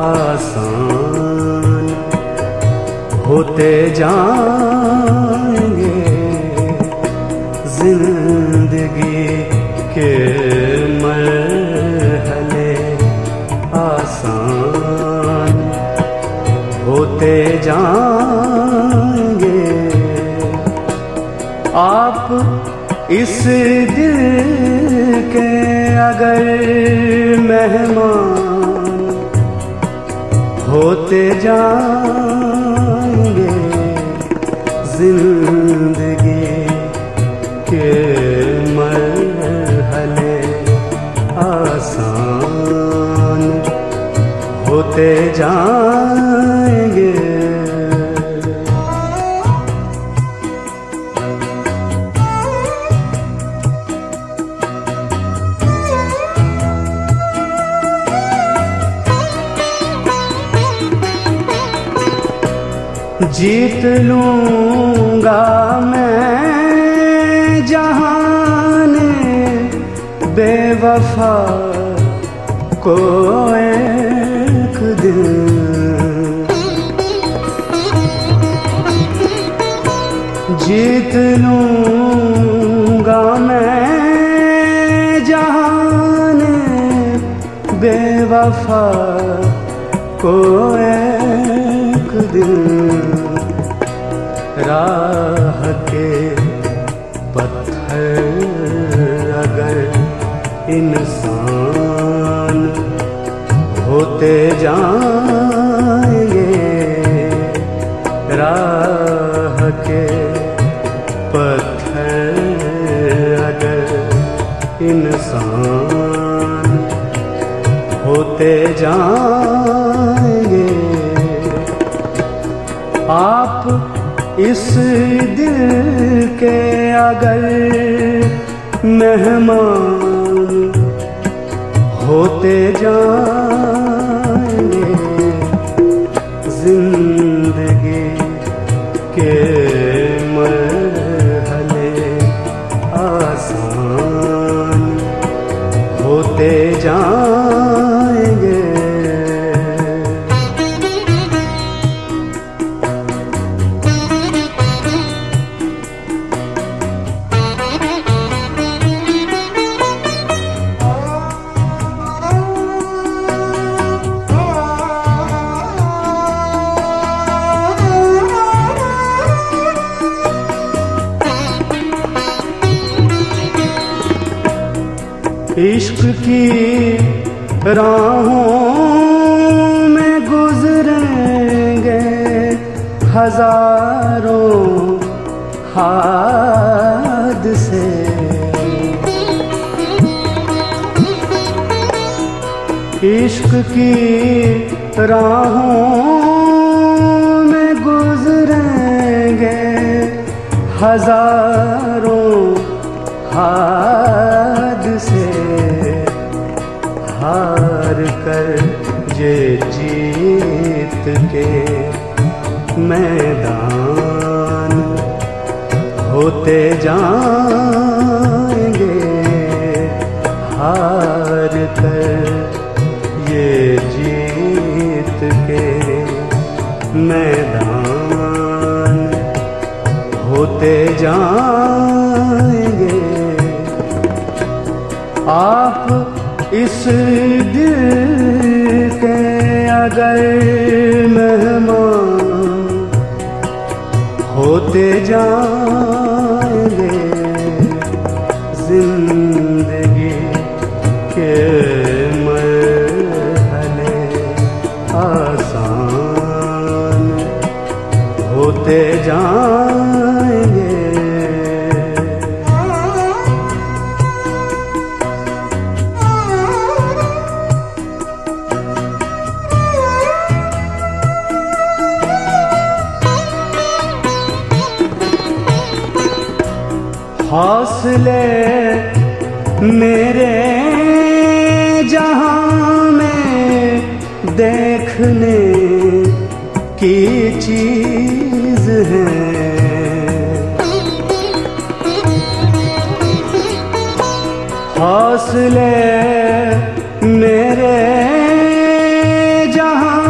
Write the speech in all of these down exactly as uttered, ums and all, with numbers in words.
आसान होते जाएंगे जिंदगी के मरहले, आसान होते जाएंगे। आप इस दिल के अगर मेहमान होते जाएंगे जिंदगी के मरहले, आसान होते जाएंगे। जीत लूंगा मैं जहान बेवफा को एक दिन, जीत लूंगा मैं जहान बेवफा को एक दिन। राह के पत्थर अगर इंसान होते जाएंगे, राह के पत्थर अगर इंसान होते जाएंगे। आप इस दिल के अगर मेहमान होते जाएंगे जिंदगी के मरहले, आसान होते जाएंगे। इश्क की राहों में गुजरेंगे हजारों हादसे, इश्क की राहों में गुजरेंगे हजारों हादसे। हार कर ये जीत के मैदान होते जाएंगे, हार कर ये जीत के मैदान होते जाएंगे। आप इस दिल के अगर मेहमान होते जाएंगे जिंदगी के मरहले, आसान होते जाएंगे। हौसले मेरे जहां में देखने की चीज है, हौसले मेरे जहां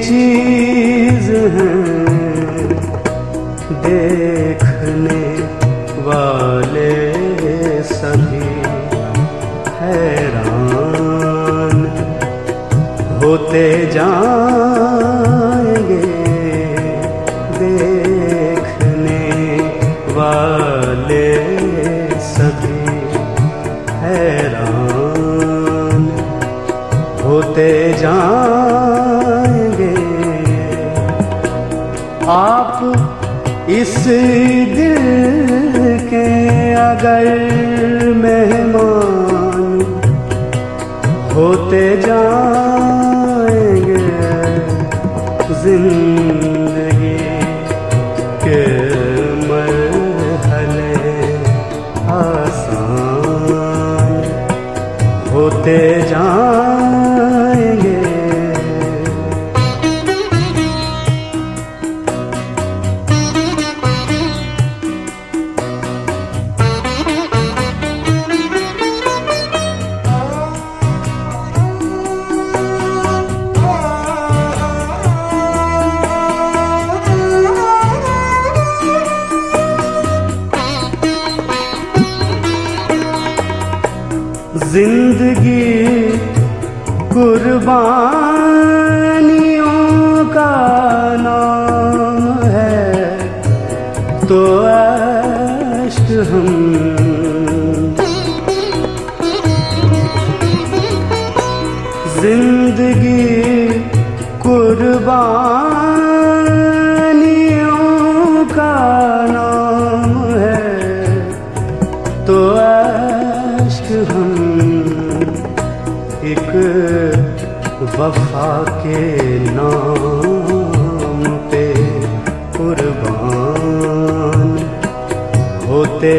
चीज हैं, देखने वाले सभी हैरान होते जाएंगे। देखने वाले सभी हैरान होते जाएंगे। आप इस दिल के अगर मेहमान होते जाएंगे, जिंदगी के मरहले आसान होते जाएंगे। जिंदगी कुर्बानियों का नाम है, तो अश्क हम जिंदगी कुर्बानियों का नाम है, तो अश्क हम एक वफा के नाम पे कुर्बान होते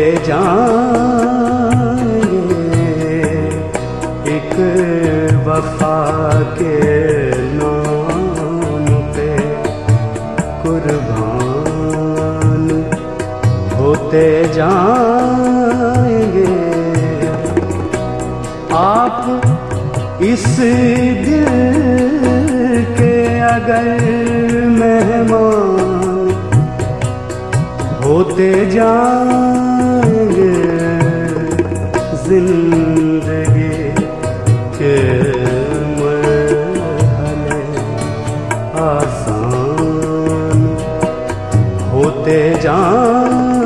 जाएंगे। एक वफा के नाम पे कुर्बान होते जाएंगे। आप इस दिल के अगर मेहमान होते जाएंगे, जिंदगी के मरहले आसान होते जाएंगे।